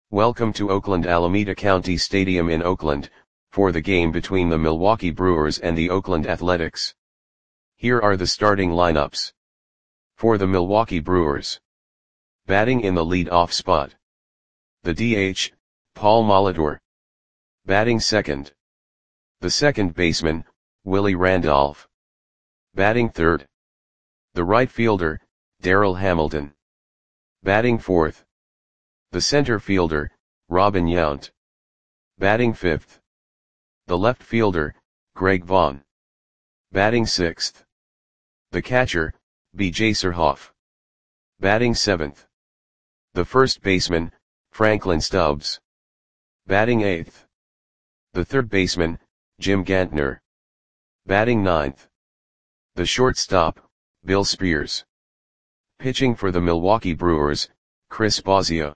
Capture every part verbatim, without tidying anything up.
Welcome to Oakland Alameda County Stadium in Oakland, for the game between the Milwaukee Brewers and the Oakland Athletics. Here are the starting lineups. For the Milwaukee Brewers. Batting in the lead-off spot. The D H, Paul Molitor. Batting second. The second baseman, Willie Randolph. Batting third. The right fielder, Darryl Hamilton. Batting fourth. The center fielder, Robin Yount. Batting fifth. The left fielder, Greg Vaughn. Batting sixth. The catcher, B J Surhoff. Batting seventh. The first baseman, Franklin Stubbs. Batting eighth. The third baseman, Jim Gantner. Batting ninth. The shortstop, Bill Spears. Pitching for the Milwaukee Brewers, Chris Bosio.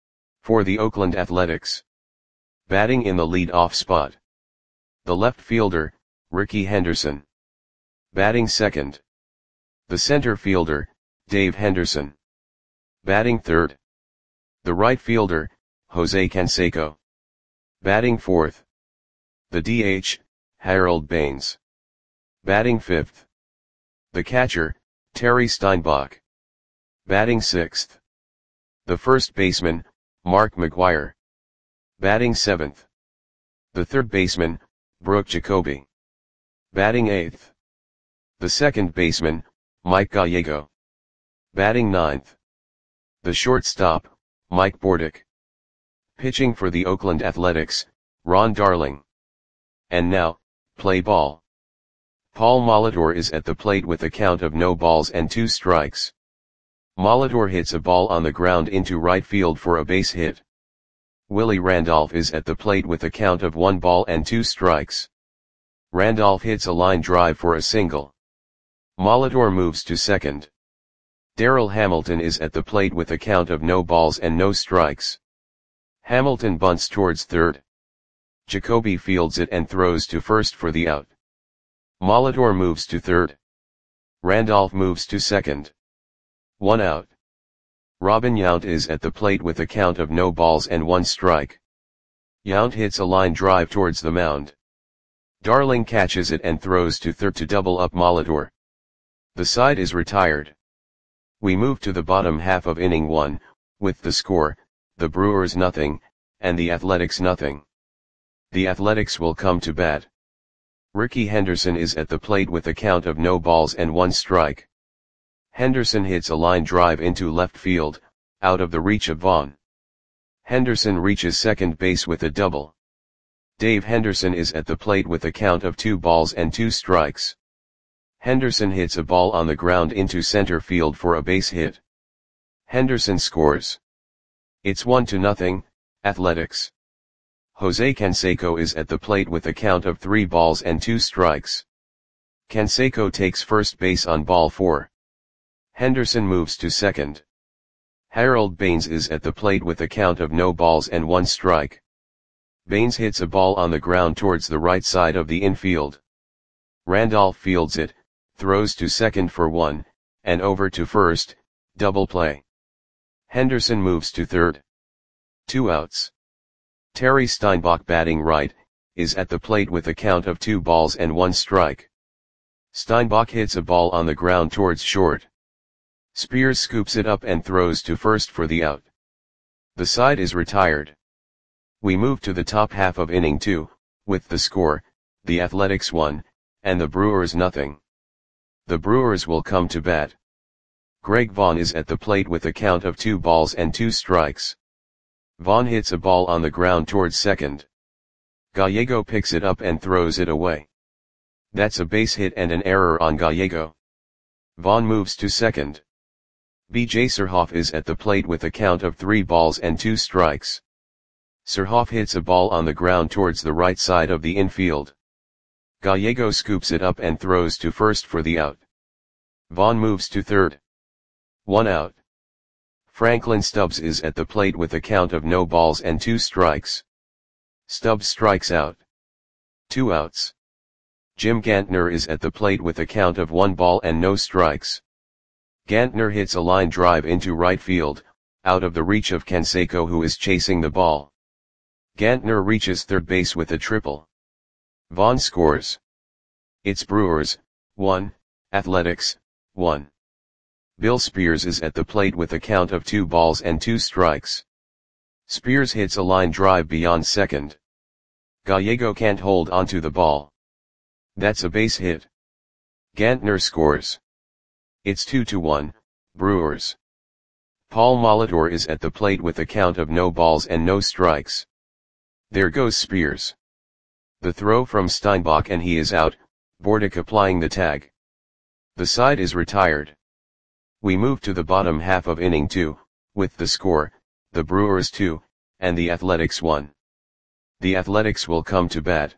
For the Oakland Athletics. Batting in the lead-off spot. The left fielder, Rickey Henderson. Batting second. The center fielder, Dave Henderson. Batting third. The right fielder, Jose Canseco. Batting fourth. The D H, Harold Baines. Batting fifth. The catcher, Terry Steinbach. Batting sixth. The first baseman, Mark McGwire. Batting seventh. The third baseman, Brooke Jacoby. Batting eighth. The second baseman, Mike Gallego. Batting ninth. The shortstop, Mike Bordick. Pitching for the Oakland Athletics, Ron Darling. And now, play ball. Paul Molitor is at the plate with a count of no balls and two strikes. Molitor hits a ball on the ground into right field for a base hit. Willie Randolph is at the plate with a count of one ball and two strikes. Randolph hits a line drive for a single. Molitor moves to second. Darryl Hamilton is at the plate with a count of no balls and no strikes. Hamilton bunts towards third. Jacoby fields it and throws to first for the out. Molitor moves to third. Randolph moves to second. One out. Robin Yount is at the plate with a count of no balls and one strike. Yount hits a line drive towards the mound. Darling catches it and throws to third to double up Molitor. The side is retired. We move to the bottom half of inning one, with the score, the Brewers nothing, and the Athletics nothing. The Athletics will come to bat. Rickey Henderson is at the plate with a count of no balls and one strike. Henderson hits a line drive into left field, out of the reach of Vaughn. Henderson reaches second base with a double. Dave Henderson is at the plate with a count of two balls and two strikes. Henderson hits a ball on the ground into center field for a base hit. Henderson scores. It's one to nothing, Athletics. Jose Canseco is at the plate with a count of three balls and two strikes. Canseco takes first base on ball four. Henderson moves to second. Harold Baines is at the plate with a count of no balls and one strike. Baines hits a ball on the ground towards the right side of the infield. Randolph fields it, throws to second for one, and over to first, double play. Henderson moves to third. Two outs. Terry Steinbach batting right, is at the plate with a count of two balls and one strike. Steinbach hits a ball on the ground towards short. Spears scoops it up and throws to first for the out. The side is retired. We move to the top half of inning two, with the score, the Athletics one, and the Brewers nothing. The Brewers will come to bat. Greg Vaughn is at the plate with a count of two balls and two strikes. Vaughn hits a ball on the ground towards second. Gallego picks it up and throws it away. That's a base hit and an error on Gallego. Vaughn moves to second. B J Surhoff is at the plate with a count of three balls and two strikes. Surhoff hits a ball on the ground towards the right side of the infield. Gallego scoops it up and throws to first for the out. Vaughn moves to third. One out. Franklin Stubbs is at the plate with a count of no balls and two strikes. Stubbs strikes out. Two outs. Jim Gantner is at the plate with a count of one ball and no strikes. Gantner hits a line drive into right field, out of the reach of Canseco, who is chasing the ball. Gantner reaches third base with a triple. Vaughn scores. It's Brewers, one, Athletics, one. Bill Spears is at the plate with a count of two balls and two strikes. Spears hits a line drive beyond second. Gallego can't hold onto the ball. That's a base hit. Gantner scores. It's two to one, Brewers. Paul Molitor is at the plate with a count of no balls and no strikes. There goes Spears. The throw from Steinbach and he is out, Bordick applying the tag. The side is retired. We move to the bottom half of inning two, with the score, the Brewers two, and the Athletics one. The Athletics will come to bat.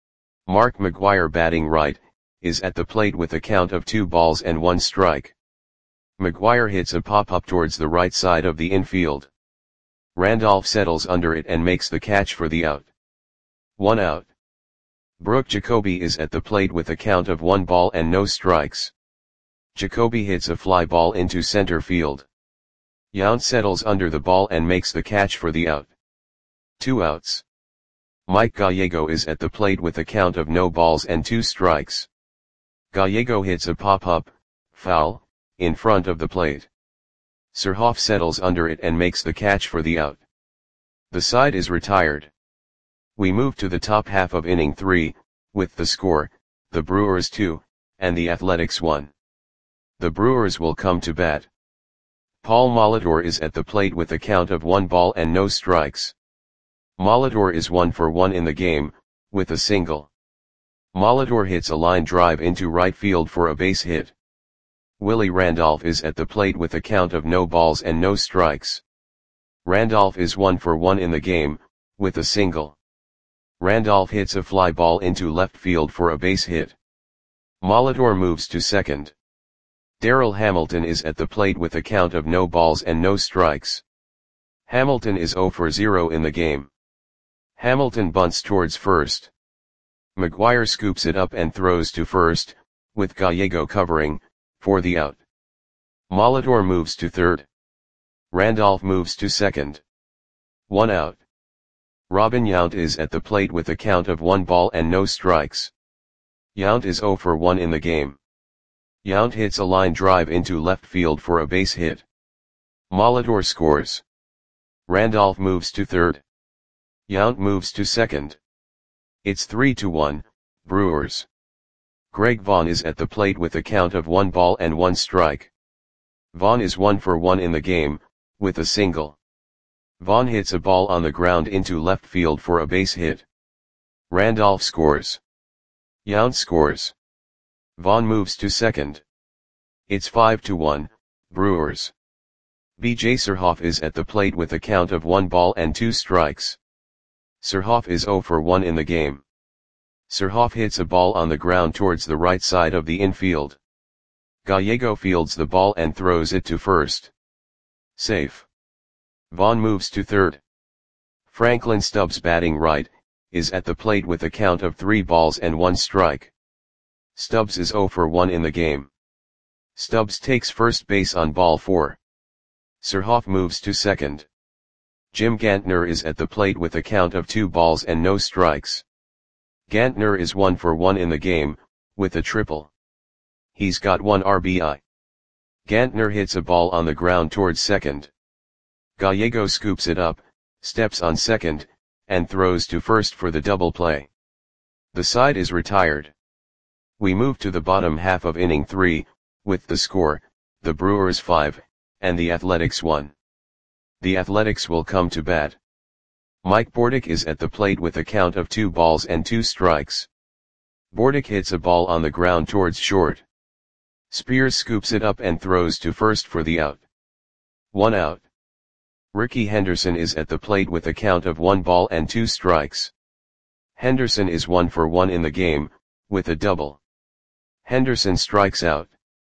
Mark McGwire, batting right, is at the plate with a count of two balls and one strike. McGwire hits a pop-up towards the right side of the infield. Randolph settles under it and makes the catch for the out. One out. Brooke Jacoby is at the plate with a count of one ball and no strikes. Jacoby hits a fly ball into center field. Yount settles under the ball and makes the catch for the out. Two outs. Mike Gallego is at the plate with a count of no balls and two strikes. Gallego hits a pop-up, foul, in front of the plate. Surhoff settles under it and makes the catch for the out. The side is retired. We move to the top half of inning three, with the score, the Brewers two, and the Athletics one. The Brewers will come to bat. Paul Molitor is at the plate with a count of one ball and no strikes. Molitor is one for one in the game, with a single. Molitor hits a line drive into right field for a base hit. Willie Randolph is at the plate with a count of no balls and no strikes. Randolph is one for one in the game, with a single. Randolph hits a fly ball into left field for a base hit. Molitor moves to second. Darrell Hamilton is at the plate with a count of no balls and no strikes. Hamilton is zero for zero in the game. Hamilton bunts towards first. McGwire scoops it up and throws to first, with Gallego covering, for the out. Molitor moves to third. Randolph moves to second. One out. Robin Yount is at the plate with a count of one ball and no strikes. Yount is zero for one in the game. Yount hits a line drive into left field for a base hit. Molitor scores. Randolph moves to third. Yount moves to second. It's three to one, Brewers. Greg Vaughn is at the plate with a count of one ball and one strike. Vaughn is one for one in the game, with a single. Vaughn hits a ball on the ground into left field for a base hit. Randolph scores. Yount scores. Vaughn moves to second. It's five to one, Brewers. B J Surhoff is at the plate with a count of one ball and two strikes. Surhoff is zero for one in the game. Surhoff hits a ball on the ground towards the right side of the infield. Gallego fields the ball and throws it to first. Safe. Vaughn moves to third. Franklin Stubbs, batting right, is at the plate with a count of three balls and one strike. Stubbs is zero for one in the game. Stubbs takes first base on ball four. Surhoff moves to second. Jim Gantner is at the plate with a count of two balls and no strikes. Gantner is one for one in the game, with a triple. He's got one R B I. Gantner hits a ball on the ground towards second. Gallego scoops it up, steps on second, and throws to first for the double play. The side is retired. We move to the bottom half of inning three, with the score, the Brewers five, and the Athletics one. The Athletics will come to bat. Mike Bordick is at the plate with a count of two balls and two strikes. Bordick hits a ball on the ground towards short. Spears scoops it up and throws to first for the out. One out. Ricky Henderson is at the plate with a count of one ball and two strikes. Henderson is one for one in the game, with a double. Henderson strikes out.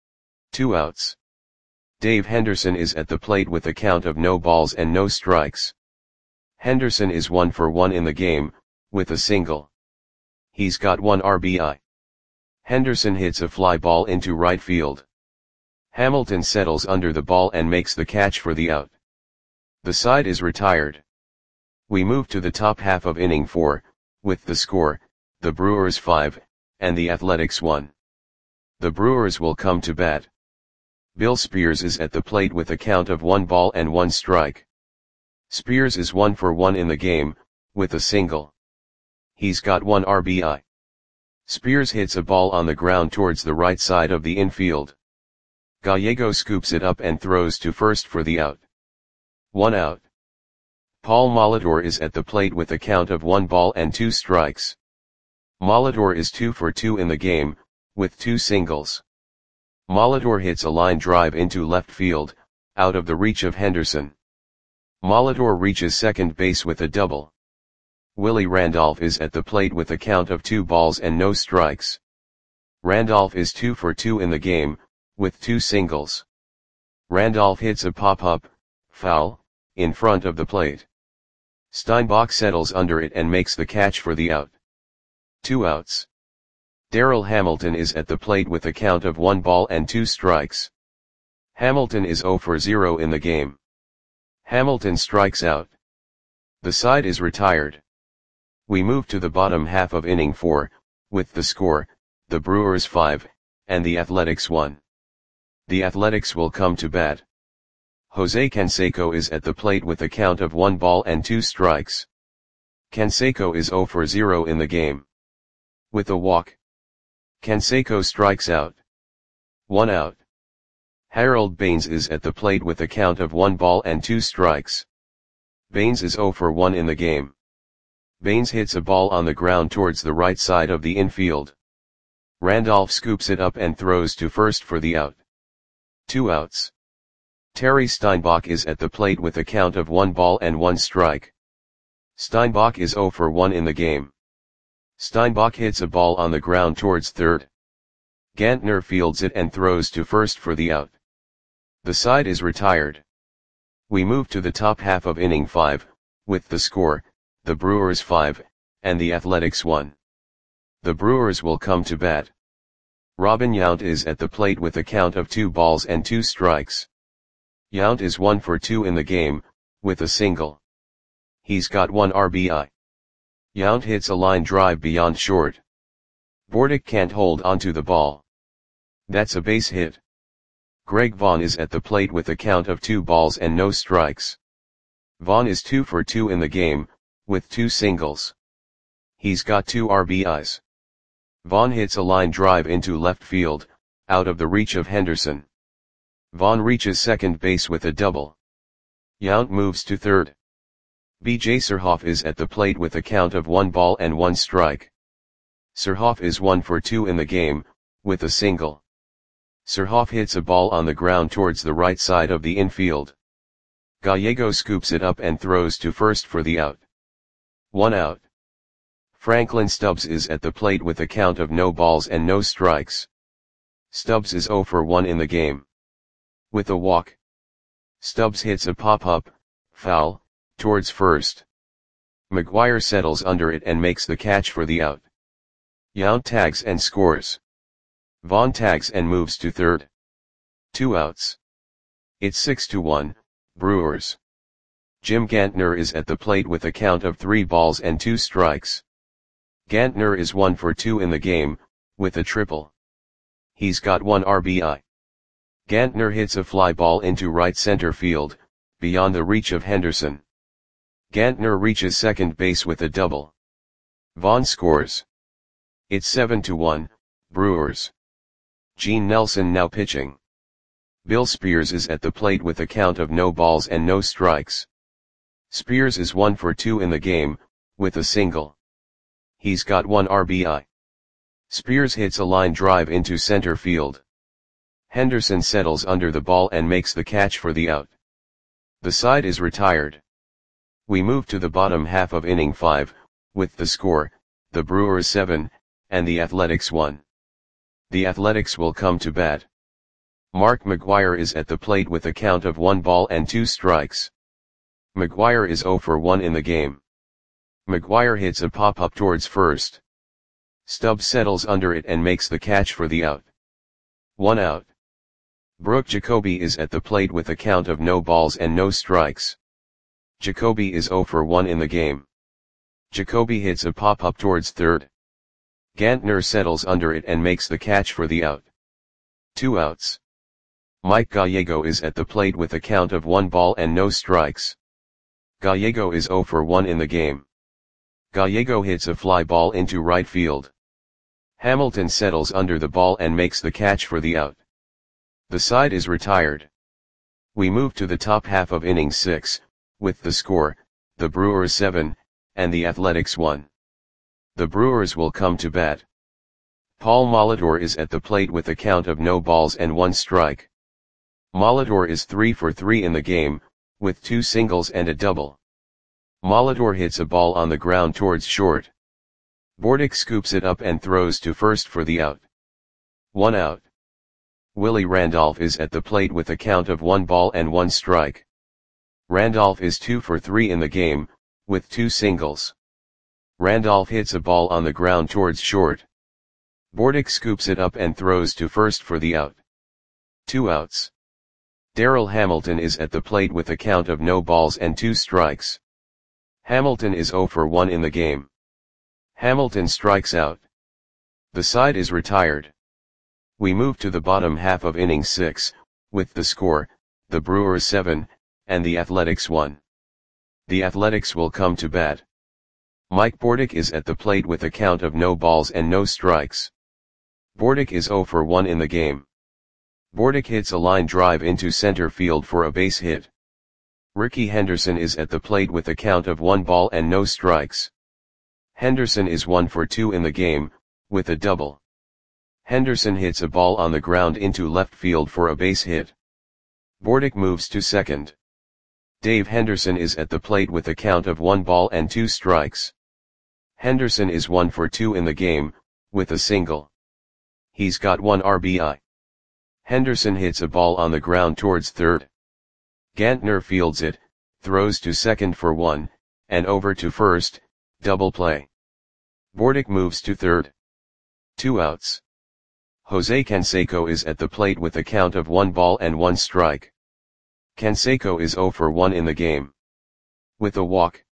Two outs. Dave Henderson is at the plate with a count of no balls and no strikes. Henderson is one for one in the game, with a single. He's got one R B I. Henderson hits a fly ball into right field. Hamilton settles under the ball and makes the catch for the out. The side is retired. We move to the top half of inning four, with the score, the Brewers five, and the Athletics one. The Brewers will come to bat. Bill Spears is at the plate with a count of one ball and one strike. Spears is one for one in the game, with a single. He's got one R B I. Spears hits a ball on the ground towards the right side of the infield. Gallego scoops it up and throws to first for the out. One out. Paul Molitor is at the plate with a count of one ball and two strikes. Molitor is two for two in the game, with two singles. Molitor hits a line drive into left field, out of the reach of Henderson. Molitor reaches second base with a double. Willie Randolph is at the plate with a count of two balls and no strikes. Randolph is two for two in the game, with two singles. Randolph hits a pop-up, foul, in front of the plate. Steinbach settles under it and makes the catch for the out. Two outs. Darrell Hamilton is at the plate with a count of one ball and two strikes. Hamilton is zero for zero in the game. Hamilton strikes out. The side is retired. We move to the bottom half of inning four, with the score, the Brewers five, and the Athletics one. The Athletics will come to bat. Jose Canseco is at the plate with a count of one ball and two strikes. Canseco is zero for zero in the game. With a walk, Canseco strikes out. One out. Harold Baines is at the plate with a count of one ball and two strikes. Baines is zero for one in the game. Baines hits a ball on the ground towards the right side of the infield. Randolph scoops it up and throws to first for the out. Two outs. Terry Steinbach is at the plate with a count of one ball and one strike. Steinbach is zero for one in the game. Steinbach hits a ball on the ground towards third. Gantner fields it and throws to first for the out. The side is retired. We move to the top half of inning five, with the score, the Brewers five, and the Athletics one. The Brewers will come to bat. Robin Yount is at the plate with a count of two balls and two strikes. Yount is one for two in the game, with a single. He's got one R B I. Yount hits a line drive beyond short. Bordick can't hold onto the ball. That's a base hit. Greg Vaughn is at the plate with a count of two balls and no strikes. Vaughn is two for two in the game, with two singles. He's got two R B Is. Vaughn hits a line drive into left field, out of the reach of Henderson. Vaughn reaches second base with a double. Yount moves to third. B J Surhoff is at the plate with a count of one ball and one strike. Surhoff is one for two in the game, with a single. Surhoff hits a ball on the ground towards the right side of the infield. Gallego scoops it up and throws to first for the out. One out. Franklin Stubbs is at the plate with a count of no balls and no strikes. Stubbs is zero for one in the game. With a walk, Stubbs hits a pop-up, foul, towards first. McGuire settles under it and makes the catch for the out. Yount tags and scores. Vaughn tags and moves to third. Two outs. It's six to one, Brewers. Jim Gantner is at the plate with a count of three balls and two strikes. Gantner is one for two in the game, with a triple. He's got one R B I. Gantner hits a fly ball into right center field, beyond the reach of Henderson. Gantner reaches second base with a double. Vaughn scores. It's seven to one, Brewers. Gene Nelson now pitching. Bill Spears is at the plate with a count of no balls and no strikes. Spears is one for two in the game, with a single. He's got one R B I. Spears hits a line drive into center field. Henderson settles under the ball and makes the catch for the out. The side is retired. We move to the bottom half of inning five, with the score, the Brewers seven, and the Athletics one. The Athletics will come to bat. Mark McGuire is at the plate with a count of one ball and two strikes. McGuire is zero for one in the game. McGuire hits a pop-up towards first. Stubbs settles under it and makes the catch for the out. One out. Brooke Jacoby is at the plate with a count of no balls and no strikes. Jacoby is zero for one in the game. Jacoby hits a pop-up towards third. Gantner settles under it and makes the catch for the out. Two outs. Mike Gallego is at the plate with a count of one ball and no strikes. Gallego is zero for one in the game. Gallego hits a fly ball into right field. Hamilton settles under the ball and makes the catch for the out. The side is retired. We move to the top half of inning six, with the score, the Brewers seven, and the Athletics one. The Brewers will come to bat. Paul Molitor is at the plate with a count of no balls and one strike. Molitor is three for three in the game, with two singles and a double. Molitor hits a ball on the ground towards short. Bordick scoops it up and throws to first for the out. One out. Willie Randolph is at the plate with a count of one ball and one strike. Randolph is two for three in the game, with two singles. Randolph hits a ball on the ground towards short. Bordick scoops it up and throws to first for the out. Two outs. Darryl Hamilton is at the plate with a count of no balls and two strikes. Hamilton is zero for one in the game. Hamilton strikes out. The side is retired. We move to the bottom half of inning six, with the score, the Brewers seven, and the Athletics one. The Athletics will come to bat. Mike Bordick is at the plate with a count of no balls and no strikes. Bordick is zero for one in the game. Bordick hits a line drive into center field for a base hit. Ricky Henderson is at the plate with a count of one ball and no strikes. Henderson is one for two in the game, with a double. Henderson hits a ball on the ground into left field for a base hit. Bordick moves to second. Dave Henderson is at the plate with a count of one ball and two strikes. Henderson is one for two in the game, with a single. He's got one R B I. Henderson hits a ball on the ground towards third. Gantner fields it, throws to second for one, and over to first, double play. Bordick moves to third. Two outs. Jose Canseco is at the plate with a count of one ball and one strike. Canseco is zero for one in the game. With a walk.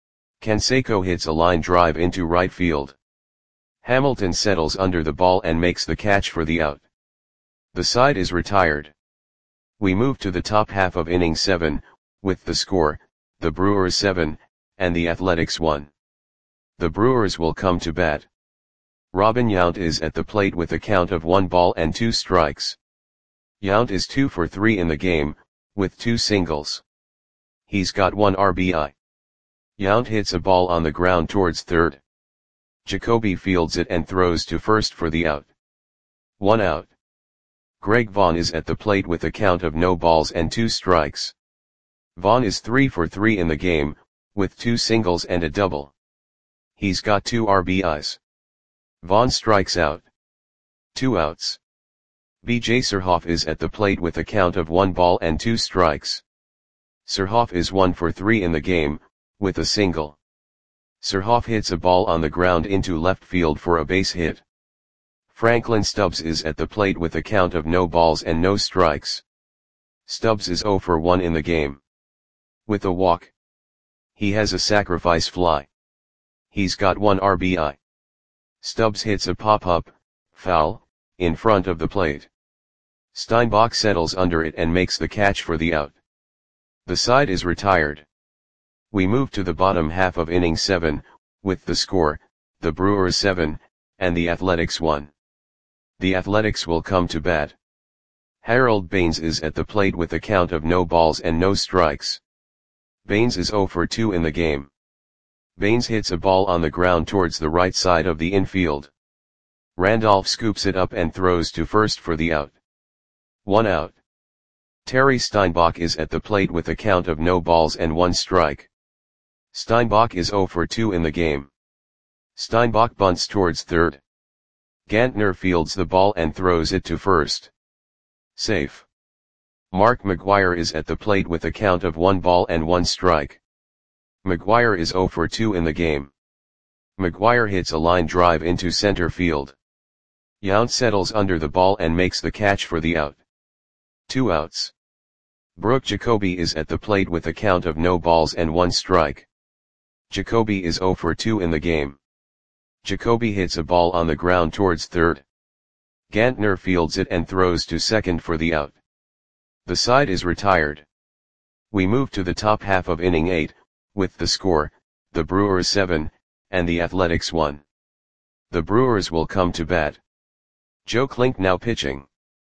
Canseco hits a line drive into right field. Hamilton settles under the ball and makes the catch for the out. The side is retired. We move to the top half of inning seven, with the score, the Brewers seven, and the Athletics one. The Brewers will come to bat. Robin Yount is at the plate with a count of one ball and two strikes. Yount is two for three in the game, with two singles. He's got one R B I. Yount hits a ball on the ground towards third. Jacoby fields it and throws to first for the out. One out. Greg Vaughn is at the plate with a count of no balls and two strikes. Vaughn is three for three in the game, with two singles and a double. He's got two R B Is. Vaughn strikes out. Two outs. B J Surhoff is at the plate with a count of one ball and two strikes. Surhoff is one for three in the game, with a single. Surhoff hits a ball on the ground into left field for a base hit. Franklin Stubbs is at the plate with a count of no balls and no strikes. Stubbs is zero for one in the game. With a walk. He has a sacrifice fly. He's got one R B I. Stubbs hits a pop-up, foul, in front of the plate. Steinbach settles under it and makes the catch for the out. The side is retired. We move to the bottom half of inning seven, with the score, the Brewers seven, and the Athletics one. The Athletics will come to bat. Harold Baines is at the plate with a count of no balls and no strikes. Baines is zero for two in the game. Baines hits a ball on the ground towards the right side of the infield. Randolph scoops it up and throws to first for the out. One out. Terry Steinbach is at the plate with a count of no balls and one strike. Steinbach is zero for two in the game. Steinbach bunts towards third. Gantner fields the ball and throws it to first. Safe. Mark McGwire is at the plate with a count of one ball and one strike. McGwire is zero for two in the game. McGwire hits a line drive into center field. Yount settles under the ball and makes the catch for the out. Two outs. Brooke Jacoby is at the plate with a count of no balls and one strike. Jacoby is zero for two in the game. Jacoby hits a ball on the ground towards third. Gantner fields it and throws to second for the out. The side is retired. We move to the top half of inning eight, with the score, the Brewers seven, and the Athletics one. The Brewers will come to bat. Joe Klink now pitching.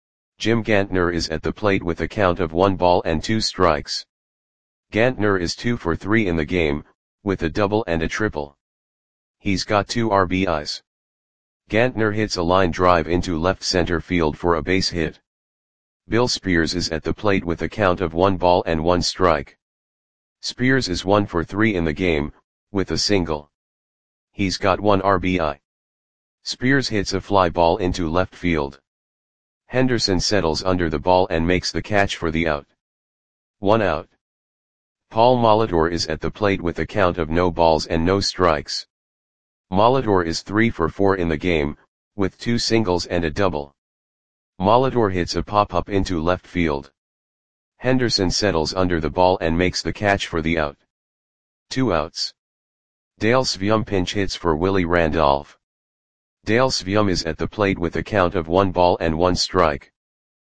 Jim Gantner is at the plate with a count of one ball and two strikes. Gantner is two for three in the game, with a double and a triple. He's got two R B Is. Gantner hits a line drive into left center field for a base hit. Bill Spears is at the plate with a count of one ball and one strike. Spears is one for three in the game, with a single. He's got one R B I. Spears hits a fly ball into left field. Henderson settles under the ball and makes the catch for the out. One out. Paul Molitor is at the plate with a count of no balls and no strikes. Molitor is three for four in the game, with two singles and a double. Molitor hits a pop-up into left field. Henderson settles under the ball and makes the catch for the out. Two outs. Dale Sveum pinch hits for Willie Randolph. Dale Sveum is at the plate with a count of one ball and one strike.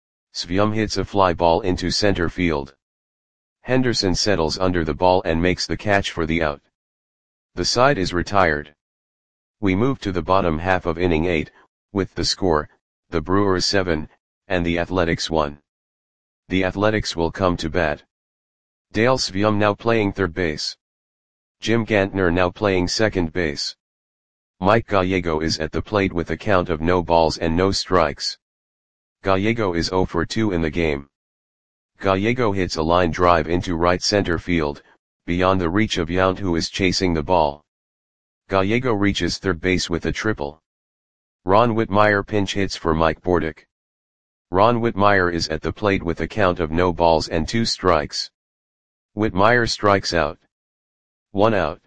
Sveum hits a fly ball into center field. Henderson settles under the ball and makes the catch for the out. The side is retired. We move to the bottom half of inning eight, with the score, the Brewers seven, and the Athletics one. The Athletics will come to bat. Dale Sveum now playing third base. Jim Gantner now playing second base. Mike Gallego is at the plate with a count of no balls and no strikes. Gallego is zero for two in the game. Gallego hits a line drive into right center field, beyond the reach of Yount, who is chasing the ball. Gallego reaches third base with a triple. Ron Whitmire pinch hits for Mike Bordick. Ron Whitmire is at the plate with a count of no balls and two strikes. Whitmire strikes out. One out.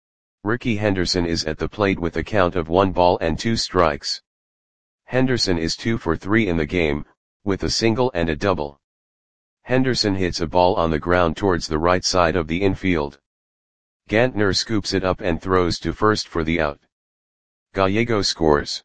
Ricky Henderson is at the plate with a count of one ball and two strikes. Henderson is two for three in the game, with a single and a double. Henderson hits a ball on the ground towards the right side of the infield. Gantner scoops it up and throws to first for the out. Gallego scores.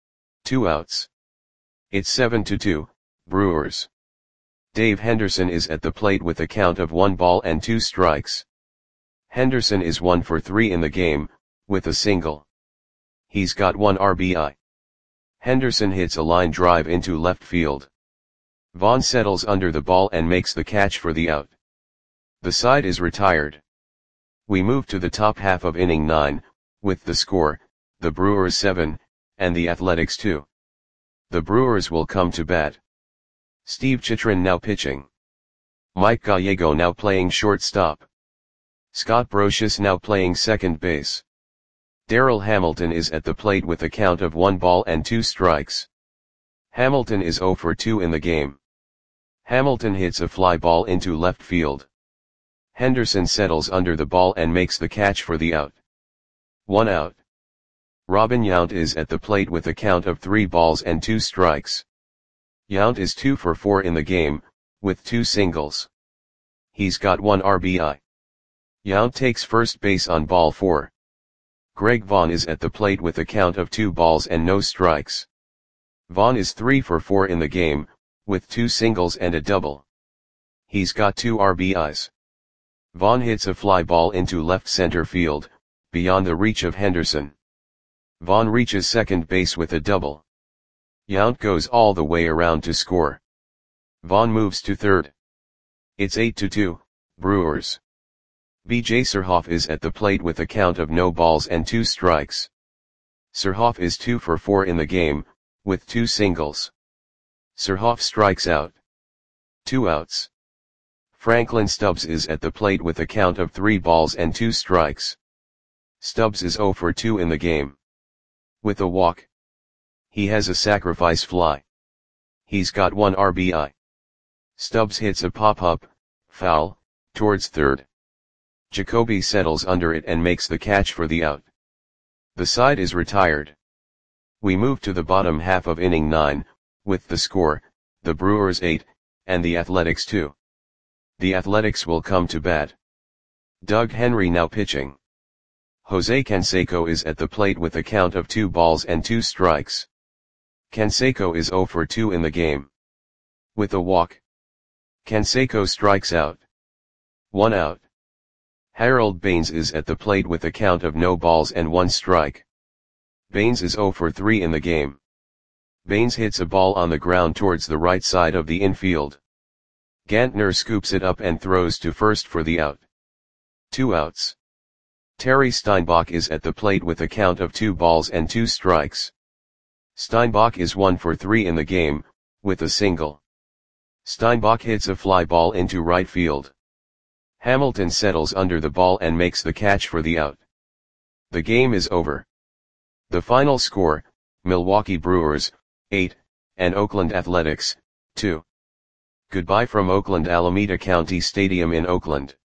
Two outs. It's seven to two, Brewers. Dave Henderson is at the plate with a count of one ball and two strikes. Henderson is one for three in the game, with a single. He's got one R B I. Henderson hits a line drive into left field. Vaughn settles under the ball and makes the catch for the out. The side is retired. We move to the top half of inning nine, with the score, the Brewers seven, and the Athletics two. The Brewers will come to bat. Steve Chitrin now pitching. Mike Gallego now playing shortstop. Scott Brocious now playing second base. Darrell Hamilton is at the plate with a count of one ball and two strikes. Hamilton is zero for two in the game. Hamilton hits a fly ball into left field. Henderson settles under the ball and makes the catch for the out. One out. Robin Yount is at the plate with a count of three balls and two strikes. Yount is two for four in the game, with two singles. He's got one R B I. Yount takes first base on ball four. Greg Vaughn is at the plate with a count of two balls and no strikes. Vaughn is three for four in the game, with two singles and a double. He's got two R B Is. Vaughn hits a fly ball into left center field, beyond the reach of Henderson. Vaughn reaches second base with a double. Yount goes all the way around to score. Vaughn moves to third. It's eight to two, Brewers. B J Surhoff is at the plate with a count of no balls and two strikes. Surhoff is two for four in the game, with two singles. Surhoff strikes out. Two outs. Franklin Stubbs is at the plate with a count of three balls and two strikes. Stubbs is zero for two in the game. With a walk. He has a sacrifice fly. He's got one R B I. Stubbs hits a pop-up, foul, towards third. Jacoby settles under it and makes the catch for the out. The side is retired. We move to the bottom half of inning nine, with the score, the Brewers eight, and the Athletics two. the Athletics will come to bat. Doug Henry now pitching. Jose Canseco is at the plate with a count of two balls and two strikes. Canseco is zero for two in the game. With a walk, Canseco strikes out. One out. Harold Baines is at the plate with a count of no balls and one strike. Baines is zero for three in the game. Baines hits a ball on the ground towards the right side of the infield. Gantner scoops it up and throws to first for the out. Two outs. Terry Steinbach is at the plate with a count of two balls and two strikes. Steinbach is one for three in the game, with a single. Steinbach hits a fly ball into right field. Hamilton settles under the ball and makes the catch for the out. The game is over. The final score, Milwaukee Brewers, eight, and Oakland Athletics, two. Goodbye from Oakland Alameda County Stadium in Oakland.